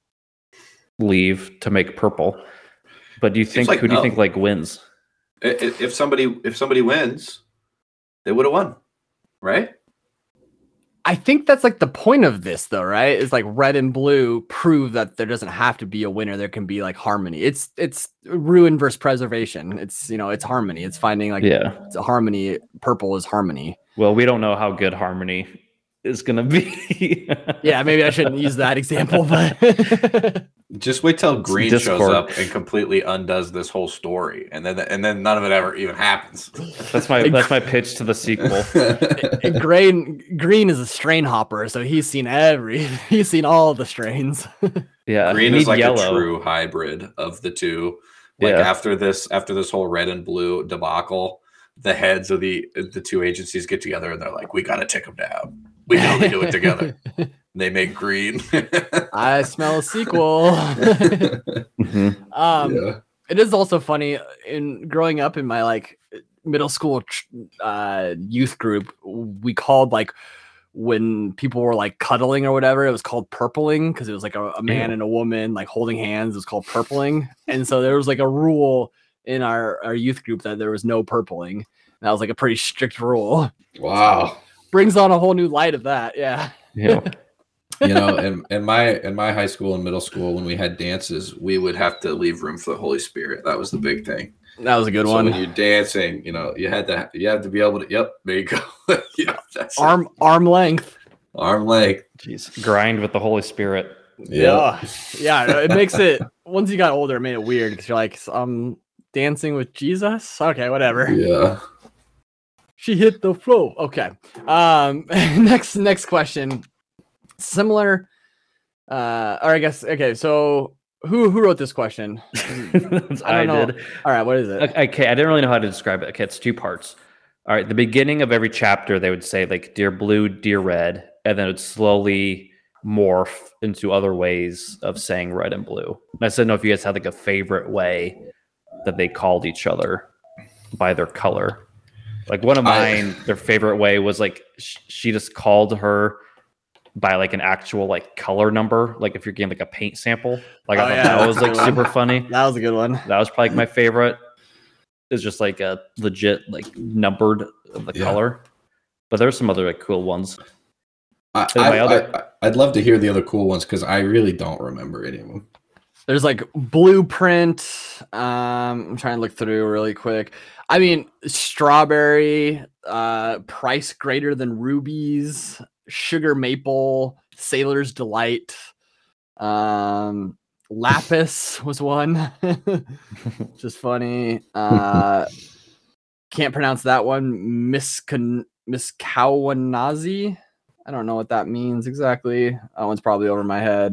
leave to make purple. But do you think like who do you no. think like wins? I- i- If somebody if somebody wins, they would have won, right? I think that's like the point of this, though, right? Is like red and blue prove that there doesn't have to be a winner. There can be like harmony. It's it's ruin versus preservation. It's you know it's harmony. It's finding like Yeah. it's a harmony. Purple is harmony. Well, we don't know how good Harmony is gonna be. Yeah, maybe I shouldn't use that example, but Just wait till Green Discord. shows up and completely undoes this whole story, and then and then none of it ever even happens. that's my that's my pitch to the sequel. And Green Green is a strain hopper, so he's seen every he's seen all the strains. Yeah, Green you is need like yellow. a true hybrid of the two. Like Yeah. after this, after this whole red and blue debacle, the heads of the the two agencies get together and they're like, "We got to take them down. We can only do it together." And they make Green. I smell a sequel. Mhm. um, Yeah. It is also funny in growing up in my like middle school uh, youth group, we called like when people were like cuddling or whatever, it was called purpling because it was like a, a man Ew. and a woman like holding hands. It was called purpling. And so there was like a rule in our, our youth group that there was no purpling. That was like a pretty strict rule. Wow. Brings on a whole new light of that. Yeah. Yeah. You know, in, in my in my high school and middle school, when we had dances, we would have to leave room for the Holy Spirit. That was the big thing. That was a good so one. when you're dancing, you know, you had to you had to be able to. Yep, there you go. yeah, that's Arm it. arm length. arm length. Jeez. Grind with the Holy Spirit. Yeah, Yeah. Yeah. It makes it, once you got older, it made it weird because you're like, um, dancing with Jesus? Okay, whatever. yeah. She hit the flow. Okay. Um, next next question. Similar. Uh, or I guess okay. So who who wrote this question? I, I don't know. did. All right. What is it? Okay, I didn't really know how to describe it. Okay, it's two parts. All right, the beginning of every chapter, they would say like "Dear Blue, Dear Red," and then it would slowly morph into other ways of saying red and blue. And I didn't know if you guys had like a favorite way that they called each other by their color. Like one of mine, I, their favorite way was like sh- she just called her by like an actual like color number. Like if you're getting like a paint sample, like Oh, I thought yeah, that was like that's a good super one. funny. That was a good one. That was probably my favorite. It's just like a legit like numbered of the Yeah. color. But there's some other like cool ones. I, And my I, other- I, I'd love to hear the other cool ones because I really don't remember any of them. There's like blueprint. Um, I'm trying to look through really quick. I mean, strawberry, uh, price greater than rubies, sugar maple, sailor's delight, um, lapis was one. Just funny. Uh, can't pronounce that one. Miskan Miskawanazi. I don't know what that means exactly. That one's probably over my head.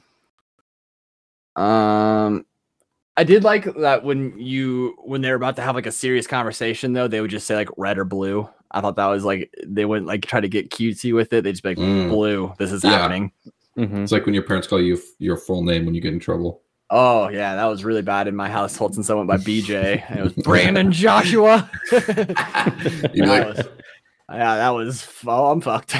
Um, I did like that when you when they were about to have like a serious conversation though, they would just say like red or blue. I thought that was like they wouldn't like try to get cutesy with it. They'd just be like Mm. blue. This is Yeah. happening. Mhm. It's like when your parents call you f- your full name when you get in trouble. Oh yeah, that was really bad in my household since I went by B J. And it was Brandon Joshua. You'd be That like, was- yeah, that was oh, I'm fucked.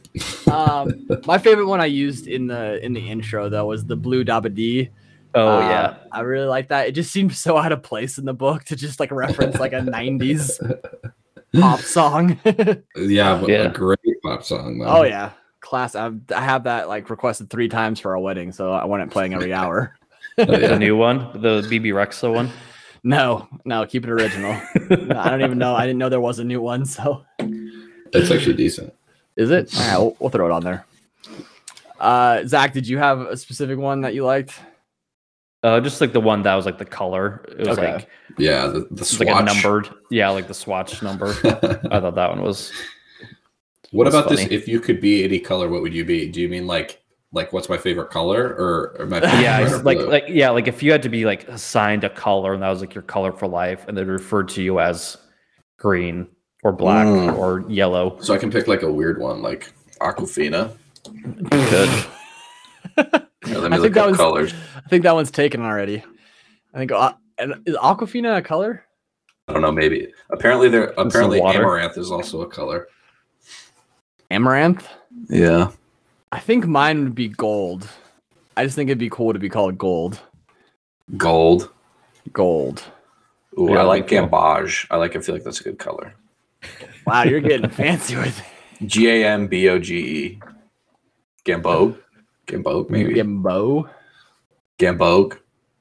um, my favorite one I used in the in the intro though was the blue dabba dee. Oh Uh, yeah. I really like that. It just seemed so out of place in the book to just like reference like a nineties pop song. yeah, but Yeah. a great pop song. Though. Oh yeah, class. I've, I have that like requested three times for our wedding, so I want it playing every hour. Oh, The yeah. new one, the B B Rexa one. No, no, keep it original. No, I don't even know. I didn't know there was a new one. So It's actually decent. is it? All right, we'll, we'll throw it on there. Uh, Zach, did you have a specific one that you liked? Uh, just like the one that was like the color. It was Okay. like Yeah, the, the it's swatch. like a numbered. Yeah, like the swatch number. I thought that one was. What was about this? funny. If you could be any color, what would you be? Do you mean like like what's my favorite color or, or my favorite Yeah, red it's or like blue? like yeah, like if you had to be like assigned a color and that was like your color for life, and they referred to you as green or black Mm. or yellow. So I can pick like a weird one, like Aquafina. Good. Yeah, let I me think look that up was- colors. I think that one's taken already. I think uh, and is Aquafina a color? I don't know, maybe. Apparently, there. Apparently, water. amaranth is also a color. Amaranth? Yeah. I think mine would be gold. I just think it'd be cool to be called gold. Gold. Gold. Ooh, Yeah, I like cool. Gambage. I like. I feel like that's a good color. Wow, you're getting fancy with it. G A M B O G E. Gamboge. Gamboge, maybe. Gimbo. Gamboge.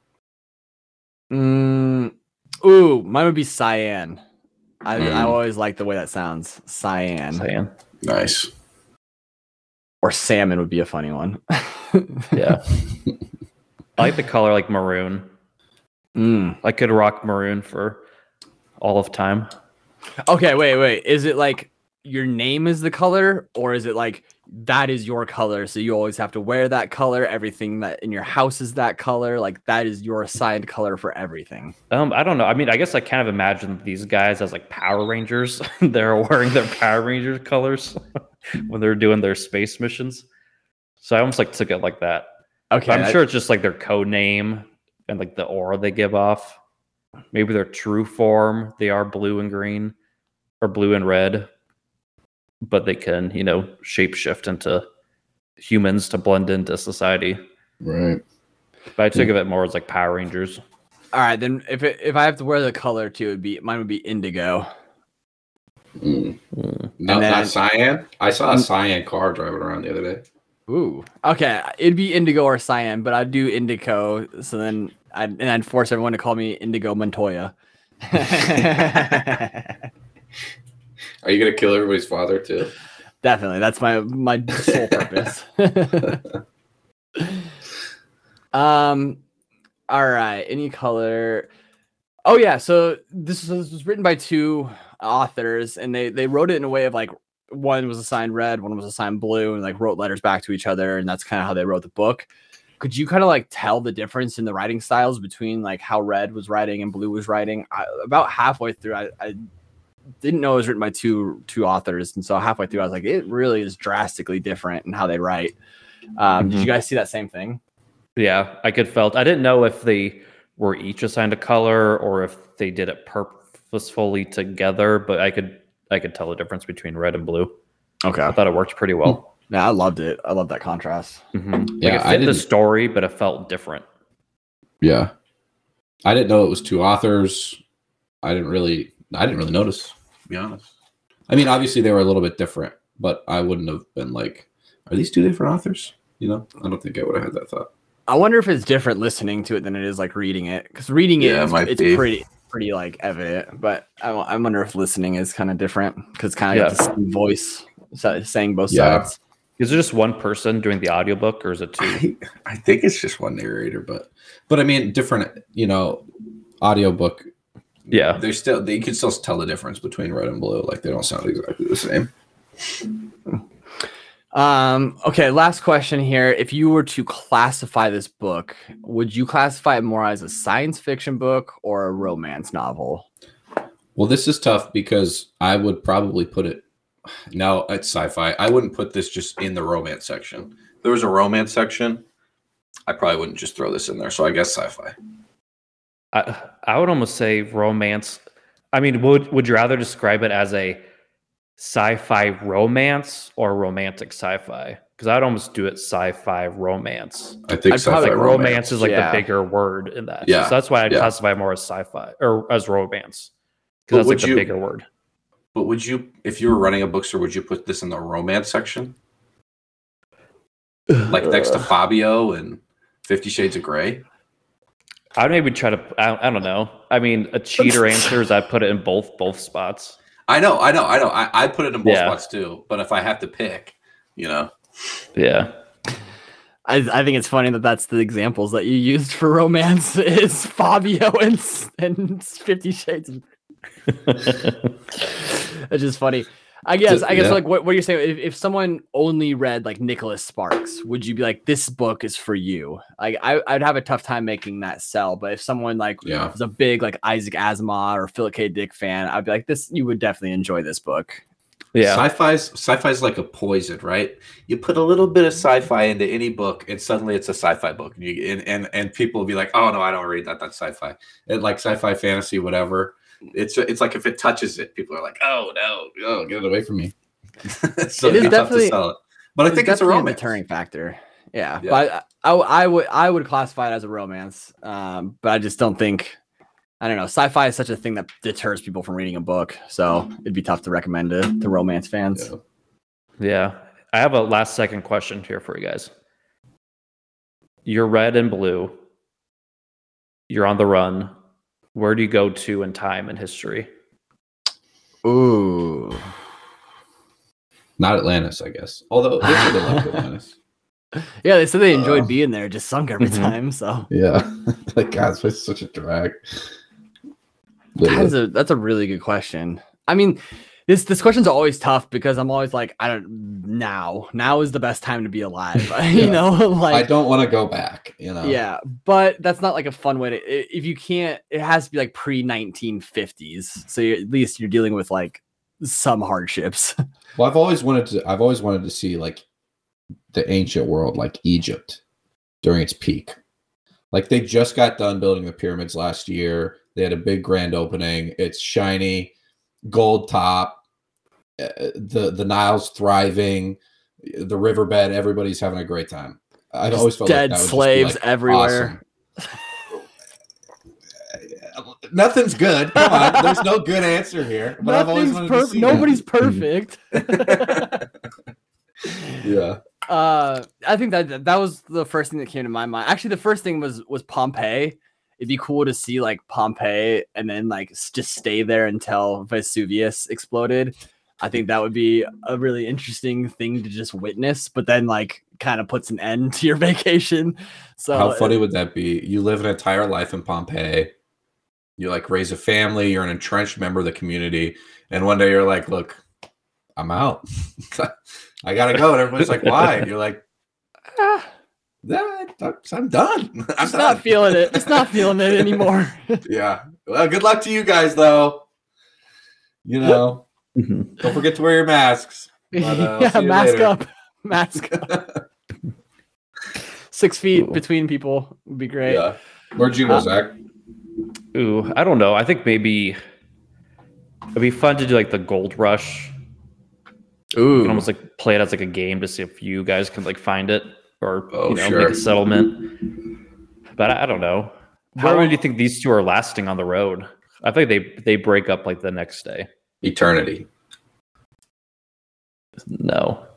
Mm, ooh, mine would be cyan. I, Mm. I always like the way that sounds. Cyan. Saying. Nice. Or salmon would be a funny one. Yeah. I like the color like maroon. Mm. I could rock maroon for all of time. Okay, wait, wait. Is it like your name is the color, or is it like that is your color, so you always have to wear that color? Everything that in your house is that color. Like that is your assigned color for everything. Um, I don't know. I mean, I guess I kind of imagine these guys as like Power Rangers. They're wearing their Power Ranger colors when they're doing their space missions. So I almost like took it like that. Okay, But I'm I- sure it's just like their code name and like the aura they give off. maybe their true form, they are blue and green or blue and red, but they can, you know, shapeshift into humans to blend into society. Right. But I think of it more as like Power Rangers. All right, then if it, if I have to wear the color too, it'd be mine would be indigo. Mm. Mm. No, then- not cyan. I saw a cyan car driving around the other day. Ooh. Okay, it'd be indigo or cyan, but I'd do indigo. So then I'd and I'd force everyone to call me Indigo Montoya. Are you gonna kill everybody's father too? Definitely, that's my my sole purpose. um. All right. Any color. Oh yeah. So this was, this was written by two authors, and they they wrote it in a way of like one was assigned red, one was assigned blue, and like wrote letters back to each other, and that's kind of how they wrote the book. Could you kind of like tell the difference in the writing styles between like how red was writing and blue was writing? I, about halfway through, I, I didn't know it was written by two two authors, and so halfway through, I was like, it really is drastically different in how they write. Um, Mhm. Did you guys see that same thing? Yeah, I could felt. I didn't know if they were each assigned a color or if they did it purposefully together, but I could I could tell the difference between red and blue. Okay. I thought it worked pretty well. Yeah, I loved it. I love that contrast. Mm-hmm. Like Yeah, it I fit the didn't- story, but it felt different. Yeah. I didn't know it was two authors. I didn't really I didn't really notice, to be honest. I mean, obviously they were a little bit different, but I wouldn't have been like, are these two different authors? You know, I don't think I would have had that thought. I wonder if it's different listening to it than it is like reading it, because reading it, Yeah, it is- might it's be. pretty pretty like evident. But I, I wonder if listening is kind of different because kind of Yeah. got the same voice sa- saying both Yeah. sides. Is it just one person doing the audiobook or is it two? I, I think it's just one narrator, but but I mean, different, you know, audiobook. Yeah. They're still you can still tell the difference between red and blue. Like they don't sound exactly the same. Um. Okay. Last question here. If you were to classify this book, would you classify it more as a science fiction book or a romance novel? Well, this is tough because I would probably put it. No, it's sci-fi. I wouldn't put this just in the romance section. If there was a romance section, I probably wouldn't just throw this in there. So I guess sci-fi. I, I would almost say romance. I mean, would would you rather describe it as a sci-fi romance or romantic sci-fi? Because I'd almost do it sci-fi romance. I think I'd sci-fi probably- Like romance. romance is like yeah. the bigger word in that. Yeah, So that's why I'd yeah. classify it more as sci-fi or as romance. But Because that's would like the you- bigger word. But would you, if you were running a bookstore, would you put this in the romance section, like next to Fabio and Fifty Shades of Grey? I'd maybe try to. I, I don't know. I mean, a cheater answer is I put it in both both spots. I know, I know, I know. I I put it in both Yeah. spots too. But if I have to pick, you know, Yeah. I, I think it's funny that that's the examples that you used for romance is Fabio and s- and Fifty Shades. of- It's just funny. I guess. I guess Yeah. like what, what you're saying. If, if someone only read like Nicholas Sparks, would you be like, this book is for you? Like I, I'd have a tough time making that sell. But if someone like yeah. was a big like Isaac Asimov or Philip K. Dick fan, I'd be like, this. You would definitely enjoy this book. Yeah. Sci-fi's sci-fi's like a poison, right? You put a little bit of sci-fi into any book, and suddenly it's a sci-fi book. And you, and, and and people will be like, "Oh no, I don't read that. That's sci-fi." And like sci-fi, fantasy, whatever. It's it's like if it touches it, people are like, "Oh no, oh, get it away from me." So It is it'd be tough to definitely- sell it. But I think it's a definitely romance. deterring factor. Yeah, Yeah. but I, I, I would I would classify it as a romance. Um, but I just don't think I don't know. Sci-fi is such a thing that deters people from reading a book, so it'd be tough to recommend it to romance fans. Yeah. Yeah. I have a last second question here for you guys. You're red and blue. You're on the run. Where do you go to in time and history? Ooh, Not Atlantis, I guess. Although they said they liked Atlantis. yeah. They said they enjoyed Uh, being there, just sunk every Mhm. time. So Yeah, like God, it's such a drag. that's a that's a really good question. I mean, this this question's always tough because I'm always like, I don't now. Now is the best time to be alive. you Yeah. know, like I don't want to go back. You know. yeah, but that's not like a fun way to. i- If you can't, it has to be like pre nineteen fifties. So you're, at least you're dealing with like some hardships. Well, I've always wanted to. I've always wanted to see like the ancient world, like Egypt, during its peak. Like they just got done building the pyramids last year. They had a big grand opening. It's shiny, gold top. Uh, the the Nile's thriving. The riverbed. Everybody's having a great time. I've Just always felt dead like that would slaves just be like everywhere. awesome. Nothing's good. Come on, there's no good answer here. But I've always Nothing's wanted to perfect. see Nobody's that. perfect. Yeah. Uh, I think that that was the first thing that came to my mind. Actually, the first thing was was Pompeii. It'd be cool to see like Pompeii and then like s- just stay there until Vesuvius exploded. I think that would be a really interesting thing to just witness, but then like kind of puts an end to your vacation. So How funny would that be? You live an entire life in Pompeii. You like raise a family. You're an entrenched member of the community, and one day you're like, "Look, I'm out. I gotta go." And everybody's like, "Why?" And you're like, ah, "Yeah, I'm done. I'm just done." not feeling it. Just not feeling it anymore. Yeah. Well, good luck to you guys, though. You know, don't forget to wear your masks. But, uh, I'll yeah, see you mask later. up. Mask up. Six feet Cool. between people would be great. Yeah. Where'd you go, Uh, Zach? Ooh, I don't know. I think maybe it'd be fun to do like the gold rush. You Ooh. can almost like play it as like a game to see if you guys can like find it or Oh, you know sure. make a settlement. But I, I don't know. How Where long would- do you think these two are lasting on the road? I think they they break up like the next day. Eternity. No,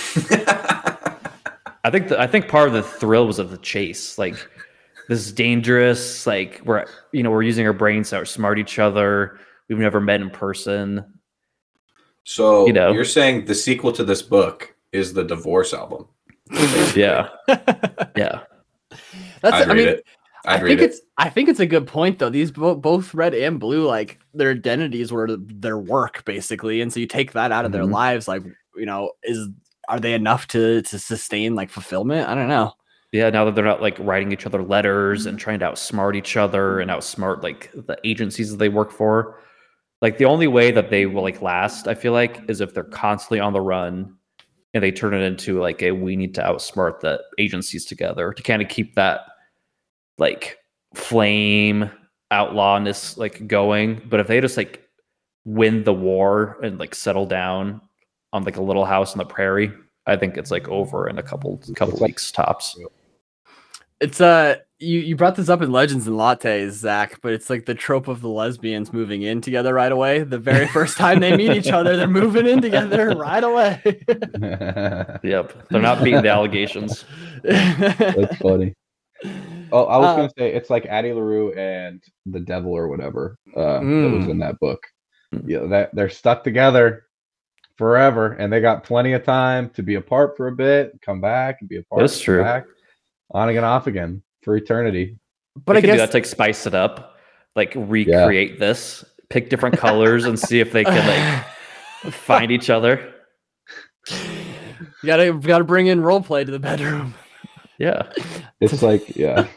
I think the, I think part of the thrill was of the chase. Like this is dangerous. Like we're you know we're using our brains to outsmart each other. We've never met in person. So You know. you're saying the sequel to this book is the divorce album? Yeah, yeah. That's I'd I read mean it. I I'd think read it. it's I think it's a good point though. These bo- both red and blue, like their identities were their work basically, and so you take that out of their Mhm. lives. Like you know, is are they enough to to sustain like fulfillment? I don't know. Yeah, now that they're not like writing each other letters and trying to outsmart each other and outsmart like the agencies that they work for. Like the only way that they will like last, I feel like, is if they're constantly on the run and they turn it into like a we need to outsmart the agencies together to kind of keep that like flame outlawness like going. But if they just like win the war and like settle down on like a little house on the prairie, I think it's like over in a couple couple It's like- weeks tops. It's uh you you brought this up in Legends and Lattes, Zach, but it's like the trope of the lesbians moving in together right away. The very first time they meet each other, they're moving in together right away. Yep, they're not beating the allegations. That's funny. Oh, I was Uh, gonna say it's like Addie LaRue and the devil or whatever uh, that was Mm. in that book. Mm. Yeah, that they're stuck together forever, and they got plenty of time to be apart for a bit, come back and be apart. That's come true. Back, on again, off again for eternity. But They I could do guess that to like spice it up, like recreate this, pick different colors, and see if they can like find each other. you gotta you gotta bring in role play to the bedroom. Yeah, It's like yeah,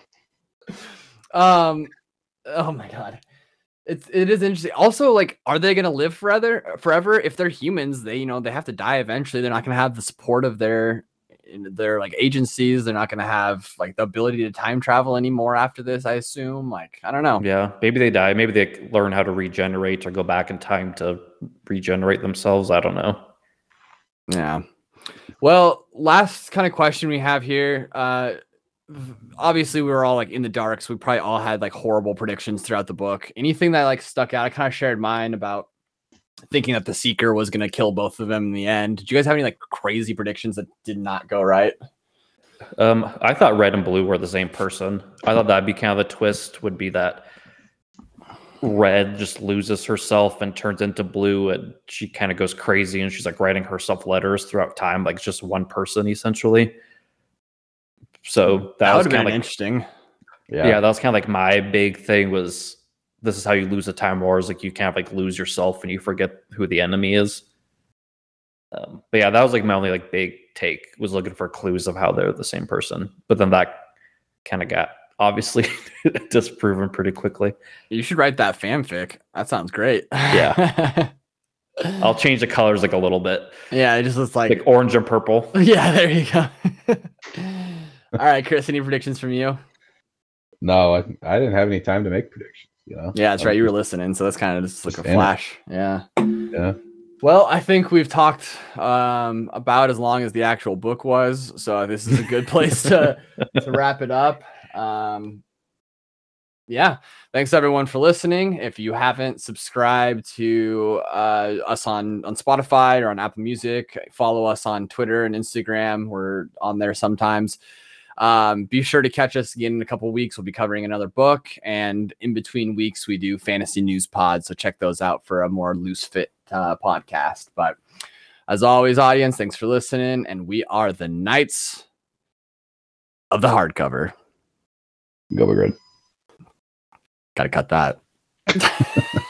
Um, oh my god, it's it is interesting. Also, like, are they gonna live forever? Forever? If they're humans, they you know they have to die eventually. They're not gonna have the support of their their like agencies. They're not gonna have like the ability to time travel anymore after this. I assume. Like, I don't know. yeah. Maybe they die. Maybe they learn how to regenerate or go back in time to regenerate themselves. I don't know. Yeah. Well, last kind of question we have here. Uh, v- obviously, we were all like in the dark, so we probably all had like horrible predictions throughout the book. Anything that like stuck out? I kind of shared mine about thinking that the Seeker was going to kill both of them in the end. Did you guys have any like crazy predictions that did not go right? Um, I thought red and blue were the same person. I thought that'd be kind of the twist. Would be that red just loses herself and turns into blue, and she kind of goes crazy, and she's like writing herself letters throughout time, like just one person essentially. So that, That was would have kind been of like interesting. yeah, yeah. that was kind of like my big thing was this is how you lose a time war, is like you kind of like lose yourself and you forget who the enemy is. Um, but yeah, that was like my only like big take, was looking for clues of how they're the same person. But then that kind of got obviously disproven pretty quickly. You should write that fanfic. That sounds great. Yeah. I'll change the colors like a little bit, yeah, it just looks like, like orange and purple. yeah, there you go. All right, Chris, any predictions from you? no, I, I didn't have any time to make predictions. You know? Yeah, that's right. You were Just- listening, so that's kind of just like just a in it. flash. Yeah. Yeah. Well, I think we've talked um, about as long as the actual book was, so this is a good place to to wrap it up. Um, yeah, thanks everyone for listening. If you haven't subscribed to uh, us on on Spotify or on Apple Music, follow us on Twitter and Instagram. We're on there sometimes. Um, be sure to catch us again in a couple weeks. We'll be covering another book, and in between weeks, we do fantasy news pods. So check those out for a more loose fit uh, podcast. But as always, audience, thanks for listening. And we are the Knights of the Hardcover. Go, Grid. Got to cut that.